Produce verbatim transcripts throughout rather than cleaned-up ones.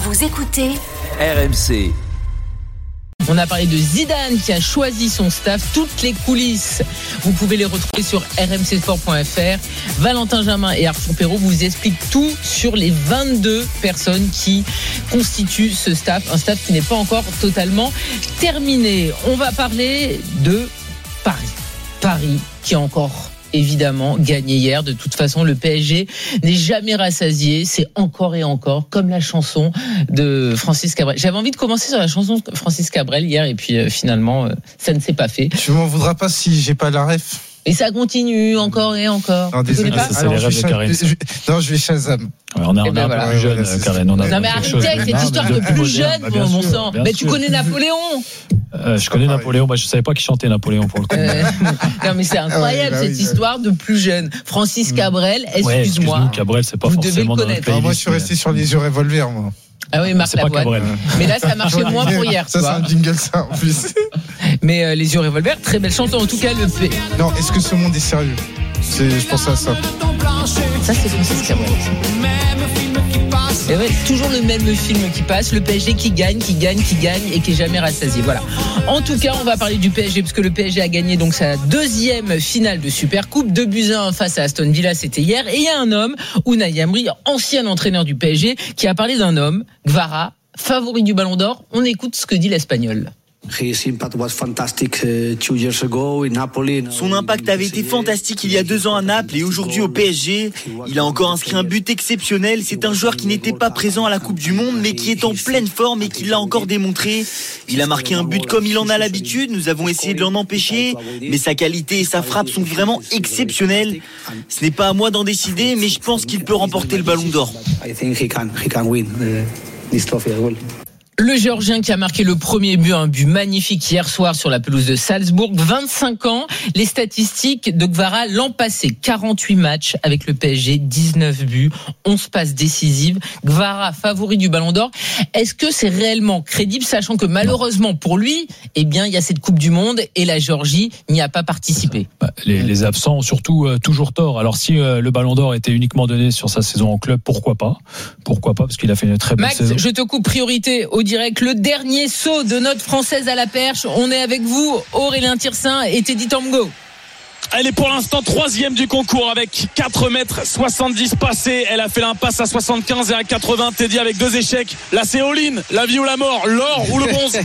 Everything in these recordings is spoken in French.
Vous écoutez R M C. On a parlé de Zidane qui a choisi son staff, toutes les coulisses. Vous pouvez les retrouver sur r m c sport point f r. Valentin Jamin et Arthur Perrault vous expliquent tout sur les vingt-deux personnes qui constituent ce staff. Un staff qui n'est pas encore totalement terminé. On va parler de Paris. Paris qui a encore évidemment gagné hier. De toute façon, le P S G n'est jamais rassasié. C'est encore et encore, comme la chanson de Francis Cabrel. J'avais envie de commencer sur la chanson de Francis Cabrel hier, et puis euh, finalement, euh, ça ne s'est pas fait. Tu m'en voudras pas si j'ai pas la ref. Et ça continue encore et encore. Non, désolé, pas ça, c'est les rêves de Karim. je, je, non, je vais Shazam. Ouais, on est, on est ben un voilà. peu plus jeune, Ouais, Karen. On a Non mais arrêtez avec cette histoire de plus jeune, bah, mon sûr, sang. bien Mais sûr. tu connais Napoléon. Euh, je connais Napoléon. Bah, je savais pas qui chantait Napoléon pour le coup. Euh, non mais c'est incroyable Ah ouais, bah cette oui, histoire de plus jeune. Francis Cabrel, Ouais, excuse-moi. excuse-nous, Cabrel, c'est pas Vous devez forcément le dans notre connaître. playlist. Non, moi, je suis resté sur les yeux revolver, moi. Ah oui, Marc C'est pas Lavoine. Cabrel. Mais là, ça marchait moins pour hier, Ça, tu c'est vois. un jingle, ça, en plus. Mais euh, les yeux revolver, très belle chanson. En tout cas, le P. Non, est-ce que ce monde est sérieux? C'est, je pense à ça. Ça, c'est Francis Cabrel. Et ouais, toujours le même film qui passe, le P S G qui gagne, qui gagne, qui gagne et qui est jamais rassasié. Voilà. En tout cas, on va parler du P S G parce que le P S G a gagné donc sa deuxième finale de Supercoupe, deux buts à un face à Aston Villa, c'était hier. Et il y a un homme, Unai Emery, ancien entraîneur du P S G, qui a parlé d'un homme, Gvara, favori du Ballon d'Or. On écoute ce que dit l'Espagnol. Son impact avait été fantastique il y a deux ans à Naples et aujourd'hui au P S G. Il a encore inscrit un but exceptionnel. C'est un joueur qui n'était pas présent à la Coupe du Monde mais qui est en pleine forme et qui l'a encore démontré. Il a marqué un but comme il en a l'habitude. Nous avons essayé de l'en empêcher, mais sa qualité et sa frappe sont vraiment exceptionnelles. Ce n'est pas à moi d'en décider, mais je pense qu'il peut remporter le Ballon d'Or. Le Géorgien qui a marqué le premier but, un but magnifique hier soir sur la pelouse de Salzbourg, vingt-cinq ans. Les statistiques de Gvara l'an passé, quarante-huit matchs avec le P S G, dix-neuf buts, onze passes décisives. Gvara, favori du Ballon d'Or. Est-ce que c'est réellement crédible, sachant que malheureusement pour lui, eh bien, il y a cette Coupe du Monde et la Géorgie n'y a pas participé. Bah, les, les absents ont surtout euh, toujours tort. Alors si euh, le Ballon d'Or était uniquement donné sur sa saison en club, pourquoi pas? Pourquoi pas? Parce qu'il a fait une très belle Max, saison. je te coupe, priorité au direct. Le dernier saut de notre Française à la perche. On est avec vous, Aurélien Tirsin et Teddy Tamgo. Elle est pour l'instant troisième du concours avec quatre mètres soixante-dix passés. Elle a fait l'impasse à soixante-quinze et à quatre-vingts. Teddy avec deux échecs. Là c'est all-in, la vie ou la mort, l'or ou le bronze.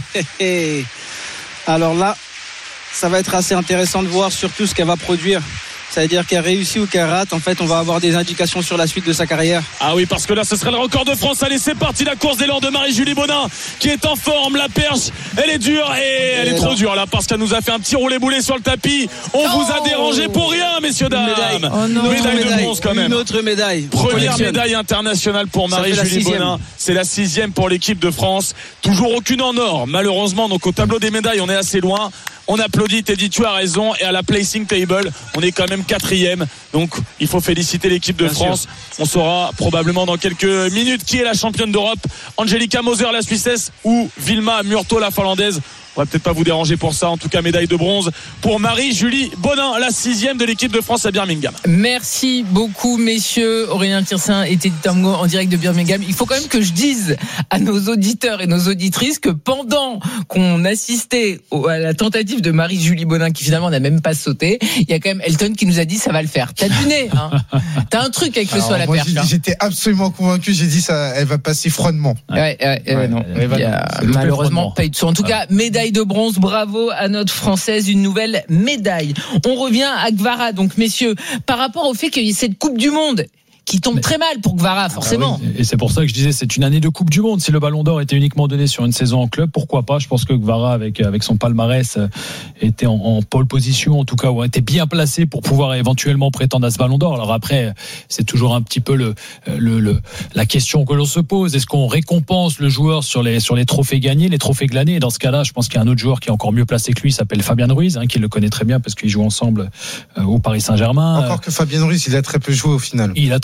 Alors là, ça va être assez intéressant de voir surtout ce qu'elle va produire. C'est-à-dire qu'elle réussit ou qu'elle rate. En fait, on va avoir des indications sur la suite de sa carrière. Ah oui, parce que là, ce serait le record de France. Allez, c'est parti, la course d'élan de Marie-Julie Bonin, qui est en forme. La perche, elle est dure et elle est trop dure, là, parce qu'elle nous a fait un petit roulé-boulé sur le tapis. On oh vous a dérangé pour rien, messieurs, dames. Médaille. Oh non. médaille de médaille. bronze, quand même. Une autre médaille. Première médaille internationale pour Marie-Julie Bonin. C'est la sixième pour l'équipe de France. Toujours aucune en or, malheureusement. Donc, au tableau des médailles, on est assez loin. On applaudit, Teddy, tu as raison. Et à la placing table, on est quand même quatrième. Donc, il faut féliciter l'équipe de Bien France. Sûr. On saura probablement dans quelques minutes qui est la championne d'Europe. Angelika Moser, la Suissesse, ou Vilma Murto, la Finlandaise. On va peut-être pas vous déranger pour ça. En tout cas, médaille de bronze pour Marie-Julie Bonin, la sixième de l'équipe de France à Birmingham. Merci beaucoup, messieurs. Aurélien Tirsin et Teddy Tamgo en direct de Birmingham. Il faut quand même que je dise à nos auditeurs et nos auditrices que pendant qu'on assistait à la tentative de Marie-Julie Bonin, qui finalement n'a même pas sauté, il y a quand même Elton qui nous a dit ça va le faire. T'as du nez, hein. T'as un truc avec le saut à la moi, perche. j'ai, hein. J'étais absolument convaincu. J'ai dit ça, elle va passer froidement. Ouais, ouais, ouais, ouais, non. Elle va- Il y a c'est malheureusement froidement. pas eu de saut. En tout cas, médaille de bronze. Bravo à notre Française, une nouvelle médaille. On revient à Gvara. Donc, messieurs, par rapport au fait qu'il y ait cette Coupe du Monde qui tombe Mais... très mal pour Gvara, forcément. Ah oui, et c'est pour ça que je disais, c'est une année de Coupe du Monde. Si le Ballon d'Or était uniquement donné sur une saison en club, pourquoi pas? Je pense que Gvara, avec avec son palmarès, était en, en pole position, en tout cas, ou était bien placé pour pouvoir éventuellement prétendre à ce Ballon d'Or. Alors après, c'est toujours un petit peu le, le, le la question que l'on se pose. Est-ce qu'on récompense le joueur sur les sur les trophées gagnés, les trophées glanés? Et dans ce cas-là, je pense qu'il y a un autre joueur qui est encore mieux placé que lui, il s'appelle Fabien Ruiz, hein, qui le connaît très bien parce qu'ils jouent ensemble euh, au Paris Saint-Germain. Encore que Fabien Ruiz, il a très peu joué au final. Il a très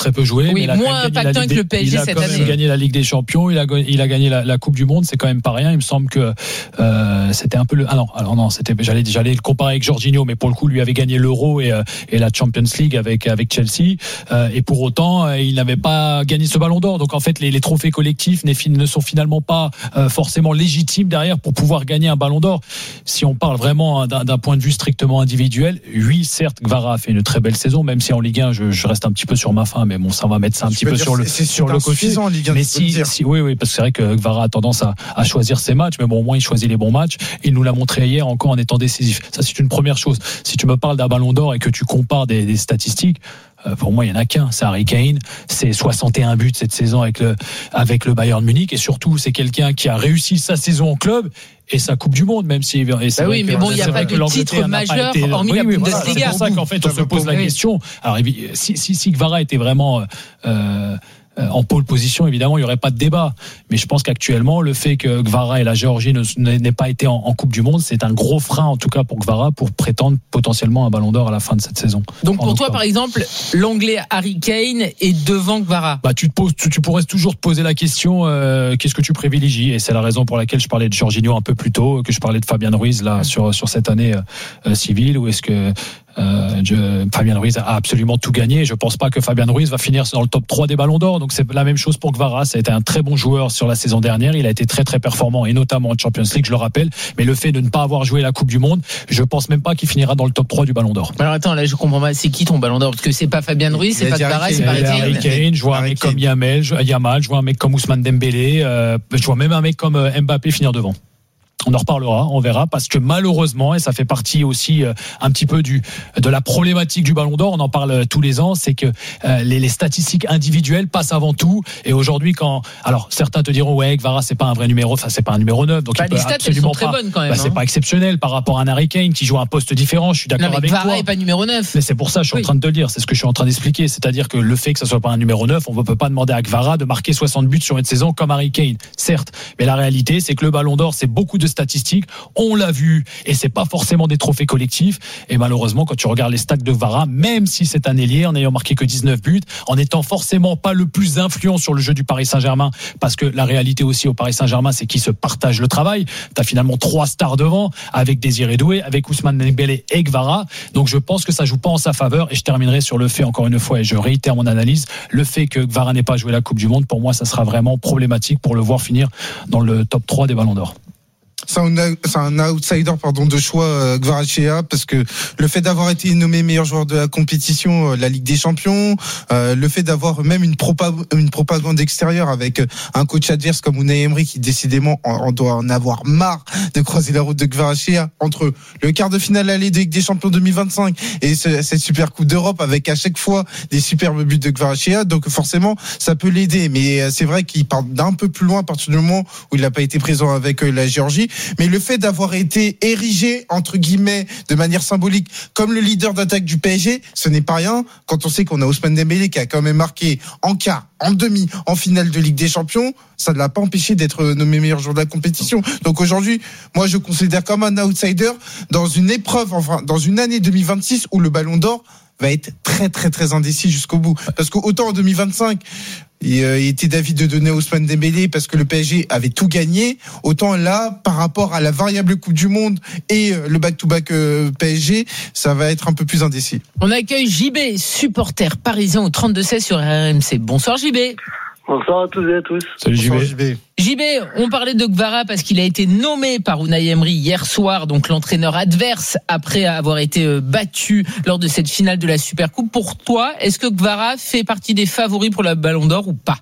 très peu joué. Oui, mais il a moins impactant que le P S G il a cette quand même année. gagné la Ligue des Champions, il a, il a gagné la, la Coupe du Monde, c'est quand même pas rien. Il me semble que euh, c'était un peu le. Ah non, alors non, c'était. J'allais, j'allais le comparer avec Jorginho, mais pour le coup, lui avait gagné l'Euro et, et la Champions League avec avec Chelsea, euh, et pour autant, il n'avait pas gagné ce Ballon d'Or. Donc en fait, les, les trophées collectifs ne sont finalement pas euh, forcément légitimes derrière pour pouvoir gagner un Ballon d'Or. Si on parle vraiment d'un, d'un point de vue strictement individuel, oui, certes, Kvara a fait une très belle saison, même si en Ligue un, je, je reste un petit peu sur ma faim, mais bon, ça va mettre ça un Je petit peux peu dire, sur le c'est, c'est sur le côté. En Ligue un, mais si, si, oui, oui, parce que c'est vrai que Kvara a tendance à, à choisir ses matchs, mais bon, au moins il choisit les bons matchs. Il nous l'a montré hier encore en étant décisif. Ça, c'est une première chose. Si tu me parles d'un Ballon d'Or et que tu compares des, des statistiques, euh, pour moi, il y en a qu'un. C'est Harry Kane. C'est soixante et un buts cette saison avec le avec le Bayern Munich, et surtout, c'est quelqu'un qui a réussi sa saison en club et sa Coupe du Monde, même si. Et c'est bah oui, mais bon, il n'y a pas de titre majeur été, hormis oui, la oui, Bundesliga. Voilà, c'est pour ça qu'en fait, on se pose la question. Alors, si, si, si Kvara était vraiment euh, en pole position, évidemment, il n'y aurait pas de débat. Mais je pense qu'actuellement, le fait que Kvara et la Géorgie ne, n'aient pas été en, en Coupe du Monde, c'est un gros frein, en tout cas pour Kvara, pour prétendre potentiellement un Ballon d'Or à la fin de cette saison. Donc pour toi, par exemple, l'Anglais Harry Kane est devant Kvara. Bah, tu te poses, tu, tu pourrais toujours te poser la question, euh, qu'est-ce que tu privilégies ? Et c'est la raison pour laquelle je parlais de Jorginho un peu plus tôt, que je parlais de Fabien Ruiz là sur sur cette année euh, civile, ou est-ce que Euh, je, Fabien Ruiz a absolument tout gagné. Je pense pas que Fabien Ruiz va finir dans le top trois des Ballons d'Or. Donc c'est la même chose pour Kvara. Ça a été un très bon joueur sur la saison dernière. Il a été très très performant, et notamment en Champions League, je le rappelle. Mais le fait de ne pas avoir joué la Coupe du Monde, je pense même pas qu'il finira dans le top trois du Ballon d'Or. Alors attends, là je comprends pas. C'est qui ton Ballon d'Or ? Parce que c'est pas Fabien Ruiz, c'est pas Kvara, c'est pas Harry Kane. Je vois un mec comme Yamal, Yamal, je vois un mec comme Ousmane Dembélé. Euh, je vois même un mec comme Mbappé finir devant. On en reparlera, on verra, parce que malheureusement, et ça fait partie aussi euh, un petit peu du de la problématique du Ballon d'Or, on en parle euh, tous les ans, c'est que euh, les, les statistiques individuelles passent avant tout. Et aujourd'hui, quand alors certains te diront ouais, Kvara c'est pas un vrai numéro, enfin c'est pas un numéro neuf, donc bah, il les stats elles sont très pas, bonnes quand même. Bah, c'est hein. pas exceptionnel par rapport à un Harry Kane qui joue un poste différent. Je suis d'accord non, mais avec Kvara toi. est pas numéro neuf. Mais c'est pour ça, je suis oui. en train de te le dire, c'est ce que je suis en train d'expliquer, c'est-à-dire que le fait que ça soit pas un numéro neuf, on ne peut pas demander à Kvara de marquer soixante buts sur une saison comme Harry Kane, certes. Mais la réalité, c'est que le Ballon d'Or, c'est beaucoup de statistiques. On l'a vu, et c'est pas forcément des trophées collectifs. Et malheureusement, quand tu regardes les stats de Kvara, même si c'est un ailier, en ayant marqué que dix-neuf buts, en étant forcément pas le plus influent sur le jeu du Paris Saint-Germain, parce que la réalité aussi au Paris Saint-Germain, c'est qu'ils se partagent le travail. T'as finalement trois stars devant, avec Désiré Doué, avec Ousmane Dembélé et Kvara. Donc je pense que ça joue pas en sa faveur. Et je terminerai sur le fait, encore une fois, et je réitère mon analyse, le fait que Kvara n'ait pas joué la Coupe du Monde, pour moi, ça sera vraiment problématique pour le voir finir dans le top trois des Ballons d'Or. C'est un, c'est un outsider pardon de choix euh, Kvaratskhelia, parce que le fait d'avoir été nommé meilleur joueur de la compétition, euh, la Ligue des Champions, euh, le fait d'avoir même une, propa- une propagande extérieure avec un coach adverse comme Unai Emery qui décidément on, on doit en avoir marre de croiser la route de Kvaratskhelia, entre le quart de finale aller de Ligue des Champions deux mille vingt-cinq et ce, cette super Coupe d'Europe avec à chaque fois des superbes buts de Kvaratskhelia, donc forcément ça peut l'aider. Mais c'est vrai qu'il part d'un peu plus loin à partir du moment où il n'a pas été présent avec la Géorgie. Mais le fait d'avoir été érigé, entre guillemets, de manière symbolique, comme le leader d'attaque du P S G, ce n'est pas rien, quand on sait qu'on a Ousmane Dembélé qui a quand même marqué en quart, en demi, en finale de Ligue des Champions, ça ne l'a pas empêché d'être nommé meilleur joueur de la compétition. Donc aujourd'hui, moi je considère comme un outsider dans une épreuve, enfin, dans une année deux mille vingt-six où le Ballon d'Or va être très très très indécis jusqu'au bout. Parce qu'autant en deux mille vingt-cinq, il était d'avis de donner Ousmane Dembélé parce que le P S G avait tout gagné. Autant là, par rapport à la variable Coupe du Monde et le back-to-back P S G, ça va être un peu plus indécis. On accueille J B, supporter parisien au trente-deux seize sur R M C. Bonsoir J B. Bonsoir à tous et à tous. Salut J B. J B, on parlait de Kvara parce qu'il a été nommé par Unai Emery hier soir, donc l'entraîneur adverse, après avoir été battu lors de cette finale de la Supercoupe. Pour toi, est-ce que Kvara fait partie des favoris pour la Ballon d'Or ou pas ?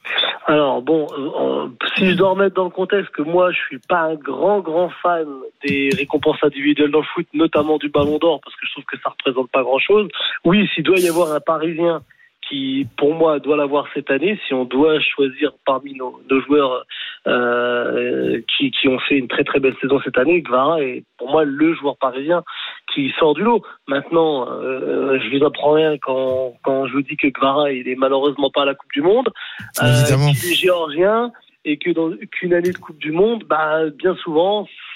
Alors bon, euh, si je dois remettre dans le contexte que moi je suis pas un grand grand fan des récompenses individuelles dans le foot, notamment du Ballon d'Or, parce que je trouve que ça représente pas grand-chose. Oui, s'il doit y avoir un Parisien qui, pour moi, doit l'avoir cette année, si on doit choisir parmi nos, nos joueurs euh, qui, qui ont fait une très très belle saison cette année, Kvara est pour moi le joueur parisien qui sort du lot. Maintenant, euh, je vous apprends rien quand, quand je vous dis que Kvara il est malheureusement pas à la Coupe du Monde, euh, qu'il est géorgien et que dans qu'une année de Coupe du Monde, bah bien souvent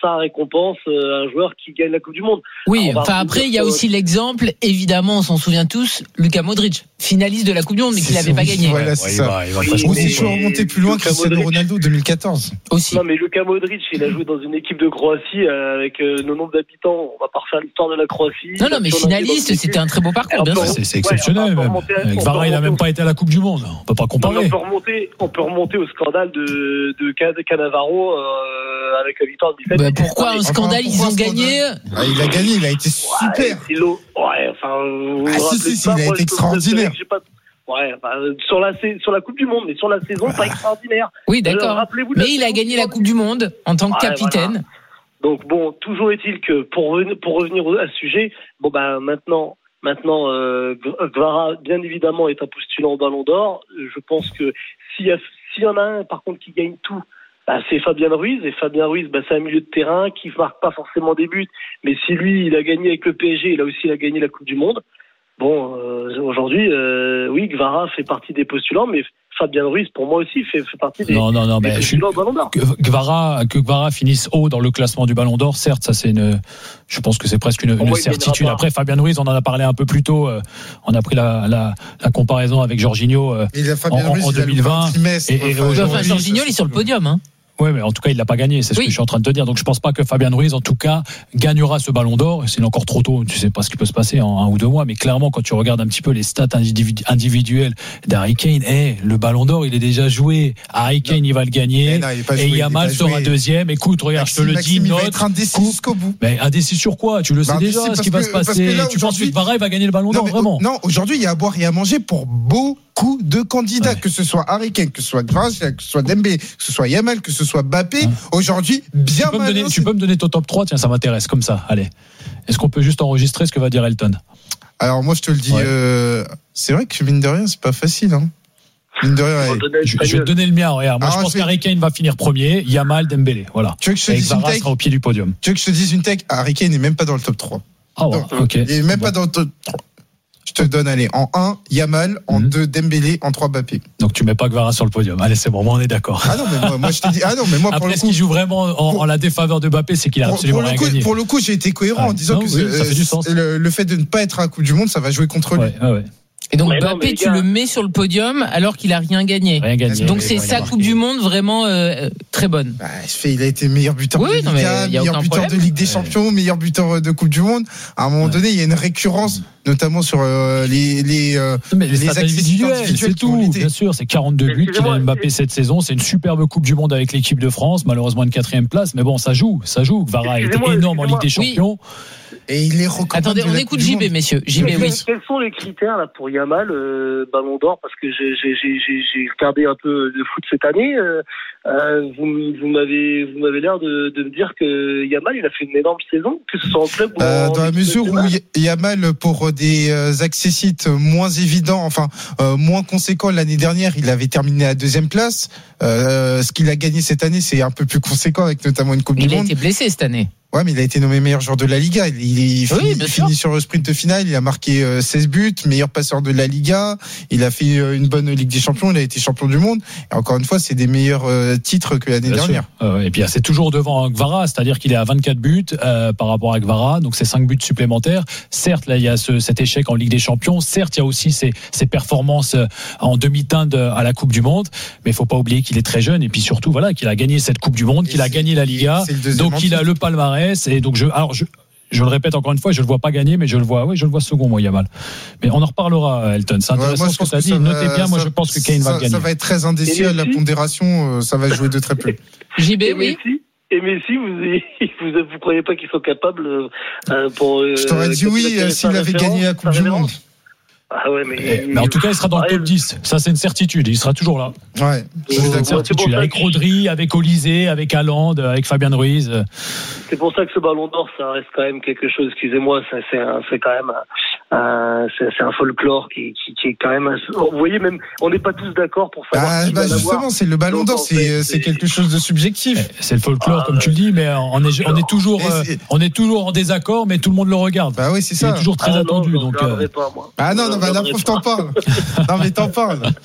ça récompense un joueur qui gagne la Coupe du Monde. Oui, Alors, enfin après, il y a aussi l'exemple, évidemment, on s'en souvient tous, Luka Modric, finaliste de la Coupe du Monde, mais qui l'avait pas gagné. Voilà, c'est ça. va, il va Oui, façon- Moi aussi, je suis remonté plus loin que Luka Cristiano Modric. Ronaldo deux mille quatorze. Aussi. Non, mais Luka Modric, il a joué dans une équipe de Croatie euh, avec euh, le nombre d'habitants. On va pas refaire l'histoire de la Croatie. Non, non, mais finaliste, c'était un très beau parcours, bien sûr. C'est, c'est exceptionnel, même. Avec Vara, il n'a même pas été à la Coupe du Monde. On peut pas On comparer. peut remonter, on peut remonter au scandale de, de Can- Cannavaro euh, avec la victoire de dix-sept. Bah, pourquoi un Enfin, scandale, ils pourquoi ont un gagné. Ah, il a gagné, il a été super. Ouais, c'est l'eau. Ouais, enfin. vous Ah, vous si, rappelez si, si, pas, il a moi, été je peux vous assurer extraordinaire. que j'ai pas- Ouais, bah, sur la sur la Coupe du Monde, mais sur la saison, pas extraordinaire. Oui, Euh, d'accord. rappelez-vous de la Mais il a saison gagné la suivante. Coupe du Monde en tant que Ouais, capitaine. voilà. Donc bon, toujours est-il que pour revenir, pour revenir au- à ce sujet, bon bah maintenant, maintenant euh, Gvara bien évidemment est un postulant au Ballon d'Or. Je pense que s'il y a s'il y en a un par contre qui gagne tout, bah, c'est Fabien Ruiz et Fabien Ruiz, bah, c'est un milieu de terrain qui marque pas forcément des buts, mais si lui il a gagné avec le P S G, il a aussi il a gagné la Coupe du Monde. Bon, euh, aujourd'hui, euh, oui, Gvara fait partie des postulants, mais Fabien Ruiz, pour moi aussi, fait, fait partie des, Non, non, non, des mais je suis. postulants au Ballon d'Or. Que Gvara, que Gvara finisse haut dans le classement du Ballon d'Or, certes, ça c'est une, je pense que c'est presque une, Pour une moi, il certitude. gagnera pas. Après, Fabien Ruiz, on en a parlé un peu plus tôt, euh, on a pris la, la, la comparaison avec Jorginho. Euh, Il a Fabien En- Ruiz, en il a deux mille vingt, le trimestre. et- et Enfin, aujourd'hui- Enfin, Jorginho, il est sur le podium, hein. Ouais, mais en tout cas, il l'a pas gagné. C'est ce Oui. que je suis en train de te dire. Donc, je pense pas que Fabien Ruiz, en tout cas, gagnera ce Ballon d'Or. C'est encore trop tôt. Tu sais pas ce qui peut se passer en un ou deux mois. Mais clairement, quand tu regardes un petit peu les stats individu- individuelles d'Harry Kane, hey, le Ballon d'Or, il est déjà joué. Harry Kane, il va le gagner. Mais non, il est pas Et joué, il est Yamal pas sera joué. deuxième. Écoute, regarde, je te le dis, Maxime, il va note. être indécis coupe. jusqu'au bout. Mais indécis sur quoi? Tu le sais Bah, déjà, indécis ce qui va parce se que- parce passer. que là, Tu penses que aujourd'hui- Gvara, il va gagner le Ballon Non, d'Or, mais, vraiment? non, aujourd'hui, il y a à boire et à manger pour beaucoup de candidats, Ouais. que ce soit Harry Kane, que ce soit Gvara, que ce soit Dembélé, que ce soit Yamal, que ce soit Mbappé. Ouais. Aujourd'hui, bien Tu peux, me donner, malin, tu peux me donner ton top trois? Tiens, ça m'intéresse, comme ça. Allez. Est-ce qu'on peut juste enregistrer ce que va dire Elton? Alors moi, je te le dis, Ouais. euh, c'est vrai que mine de rien, c'est pas facile. Hein. Mine de rien. On va ouais. donner Je, le je vais te donner le mien, regarde. Moi, Alors, je pense je vais- qu'Harry Kane va finir premier, Yamal, Dembélé. Voilà. Tu veux que je te Et dise une Gvara tech sera au pied du podium. Tu veux que je te dise une tech Harry Kane n'est même pas dans le top trois. Ah ouais, Donc, ok. Il est même Bon. pas dans le top trois. Je te donne, allez, en un, Yamal, en Mhm. deux, Dembélé, en trois, Mbappé. Donc tu mets pas Gvara sur le podium. Allez, c'est bon, moi, on est d'accord. Ah non, mais moi, moi je te dis, ah non, mais moi, pour Après, le ce coup, qui joue vraiment en, pour- en la défaveur de Mbappé, c'est qu'il a pour, absolument pour le rien coup, gagné. pour le coup, j'ai été cohérent Ouais. en disant Non, que oui, ce- ça fait du sens. le, le fait de ne pas être à la Coupe du Monde, ça va jouer contre lui. Ouais, ouais, ouais. Et donc Ouais, non, Mbappé, mais les tu gars- le mets sur le podium alors qu'il a rien gagné. Rien gagné. Donc Mais c'est bon, il a sa marqué. Coupe du Monde vraiment euh, très bonne. Bah, il fait- il a été meilleur buteur Oui, de non, mais Liga, il y a meilleur aucun buteur de problème. Ligue des Champions, meilleur buteur de Coupe du Monde. À un moment Ouais. donné, il y a une récurrence, notamment sur euh, les les, euh, Mais les, les stats accès individuels, individuels c'est qui ont tout. l'idée. Bien sûr, c'est quarante-deux buts qu'il a Excusez-moi, Mbappé cette saison. C'est une superbe Coupe du Monde avec l'équipe de France. Malheureusement, une quatrième place. Mais bon, ça joue, ça joue. Gvara a été Excusez-moi, énorme en Ligue des excusez-moi. Champions. Et il est recommandé. Attendez, de on la écoute Coupe du J B, Monde. messieurs. J B, Quels, oui. quels sont les critères là pour Yamal, euh, Ballon d'Or? Parce que j'ai, j'ai, j'ai, j'ai j'ai regardé un peu de foot cette année. Euh, euh, vous, vous m'avez, vous m'avez l'air de, de me dire que Yamal, il a fait une énorme saison, que ce soit en club ou Euh, en dans la équipe mesure où nationale. Yamal, pour des euh, accessites moins évidents, enfin euh, moins conséquents l'année dernière, il avait terminé à deuxième place. Euh, ce qu'il a gagné cette année, c'est un peu plus conséquent avec notamment une Coupe Il du a Monde. été blessé cette année. Ouais, mais il a été nommé meilleur joueur de la Liga. Il, il, il Oui, finit, bien il sûr. finit sur le sprint final. Il a marqué euh, seize buts, meilleur passeur de la Liga. Il a fait euh, une bonne Ligue des Champions. Il a été champion du monde. Et encore une fois, c'est des meilleurs euh, titres que l'année Bien dernière. sûr. Euh, et puis c'est toujours devant Gvara, c'est-à-dire qu'il est à vingt-quatre buts euh, par rapport à Gvara, donc c'est cinq buts supplémentaires. Certes, là il y a ce, cet échec en Ligue des Champions. Certes, il y a aussi ces, ces performances euh, en demi-teinte à la Coupe du Monde. Mais il faut pas oublier qu'il est très jeune et puis surtout voilà qu'il a gagné cette Coupe du Monde, Et qu'il a c'est- gagné la Liga, c'est le deuxième donc il a titre. le palmarès. Et donc je, alors je. Je le répète encore une fois, je le vois pas gagner, mais je le vois, oui, je le vois second, moi, Yamal. Mais on en reparlera, Elton. C'est Ouais, intéressant moi, je ce que pense tu as que dit. ça Notez va- bien, moi, ça- je pense que Kane ça, va le gagner. Ça va être très indécis. Et La Messi pondération, euh, ça va jouer de très peu. J B, Et oui. Messi, et Messi, vous, vous, vous croyez pas qu'ils sont capables euh, pour. euh, Je t'aurais dit quand il oui a euh, fait s'il sa avait référence, gagné la sa Coupe du révérence. Monde. Ah ouais, mais. Eh, mais en tout cas, il sera dans le Ouais, top dix. Ça, c'est une certitude. Il sera toujours là. Ouais. Je suis Ouais, d'accord. c'est Certitude. pour ça Avec que- Rodri, avec Olysée, avec Haaland, avec Fabien Ruiz. C'est pour ça que ce Ballon d'Or, ça reste quand même quelque chose. Excusez-moi, ça, c'est, un, c'est quand même un, un- c'est, c'est un folklore qui, qui, qui est quand même. Un, vous voyez, même, on n'est pas tous d'accord pour savoir. Ah, qui bah va l'avoir. justement, c'est le Ballon Donc, d'Or, en fait, c'est c'est c'est- quelque chose de subjectif. Eh, C'est le folklore, Ah, comme tu le dis, mais on est, on est toujours, Et euh, c'est- on est toujours en désaccord, mais tout le monde le regarde. Bah oui, c'est Il ça. est toujours très Ah non, attendu. je donc, regarderai euh, pas, moi. Ah non, Je non, bah la regarderai preuve pas. t'en parle. Non mais t'en parles.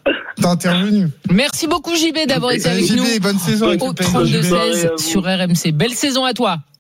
T'as intervenu. Merci beaucoup J B d'avoir été avec J B, nous. bonne saison avec Au le P S G. trente-deux seize sur R M C. Belle saison à toi.